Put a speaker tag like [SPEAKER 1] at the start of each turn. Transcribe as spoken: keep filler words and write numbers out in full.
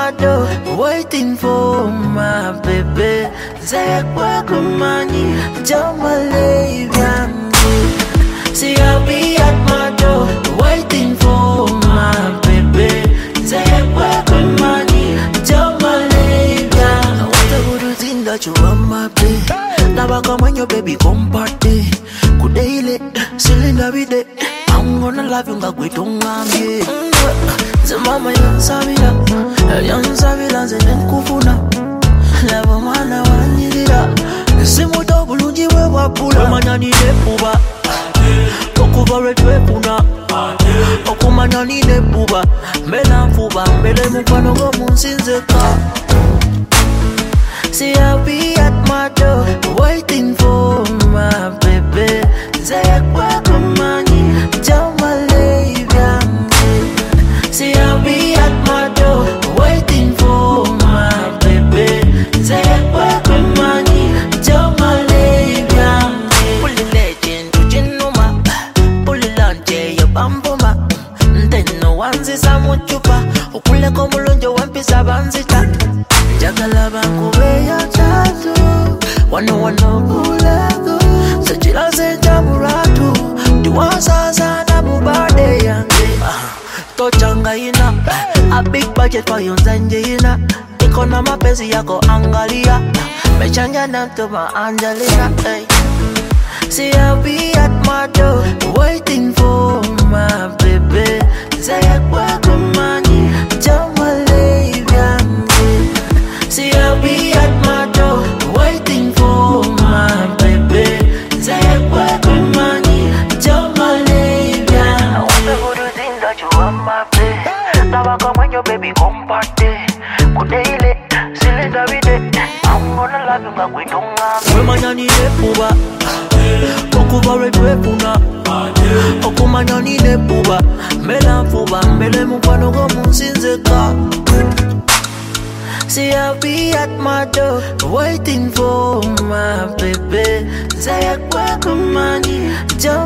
[SPEAKER 1] my door, waiting for my baby. Zekwa kumani, Jamalaya. See, I'll be at my door, waiting for my baby. Zekwa kumani, Jamalaya. What a good thing that you want, my baby. Now I come when your baby come party. Good day, cylinder with it. I'm gonna love you, but we don't want me. The mama young Savila, young Savila, and then Kufuna. Lava mana wanira. Simuto Buluji Wapula Manani Nepuba. Okuba Redwepuna. Okumanani Nepuba. Melan Fuba, Melemupano Munsinzeka. See, I'll be at my door, waiting for my baby. Zekwa kumani, Jamalaya. See, I'll be at my door, waiting for my baby. Zekwa kumani, Jamalaya. Pull the legend to Jinuma, pull the lunch, your bamboma. Then no one's is a muchupa, Okule Komulonjo, one piece of Banzita. Jagalaba kubeya tatu, wano wano kulego. Sechila se jamuratu, diwasa sana mubade yange. Tochanga ina, a big budget for yon zanje ina. Ikona mapezi yako angalia, mechanja namtoma Angelina. Hey. See, I'll be at my door, waiting for my baby. Zekwa kumani, Jamalaya. See, I'll be at my door, waiting for my baby. Zekwa kumani, Jamalaya. I want the good thing that you want, my baby. Now I come when your baby come party. Good day, cylinder with it. I'm gonna love you, but we don't have it. Wemanani Nepuba, Okuba Redwepuna. Okumanani Nepuba, Melan Fuba, Melemupano Munsinzeka. See, I'll be at my door, waiting for my baby. Zekwa kumani,